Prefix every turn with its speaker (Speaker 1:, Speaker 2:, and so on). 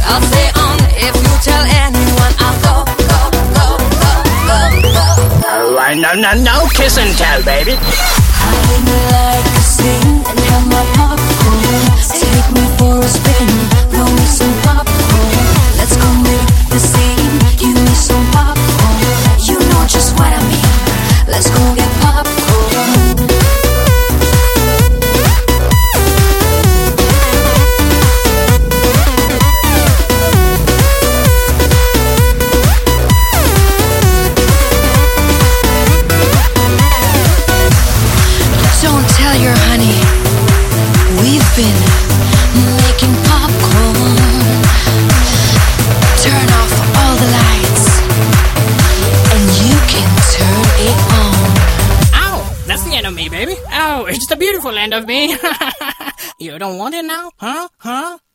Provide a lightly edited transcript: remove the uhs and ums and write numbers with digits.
Speaker 1: I'll stay on. If you tell anyone, I'll go.
Speaker 2: Alright, no kiss and tell, baby.
Speaker 1: Hide me like a scene and have my popcorn. Take me for a spin, roll me some popcorn. Let's go make the scene, give me some popcorn. You know just what I mean. Let's go get popcorn. Don't tell your honey, we've been making popcorn. Turn off all the lights, and you can turn it on.
Speaker 2: Oh, that's the end of me, baby. Oh, it's the beautiful end of me. You don't want it now? Huh?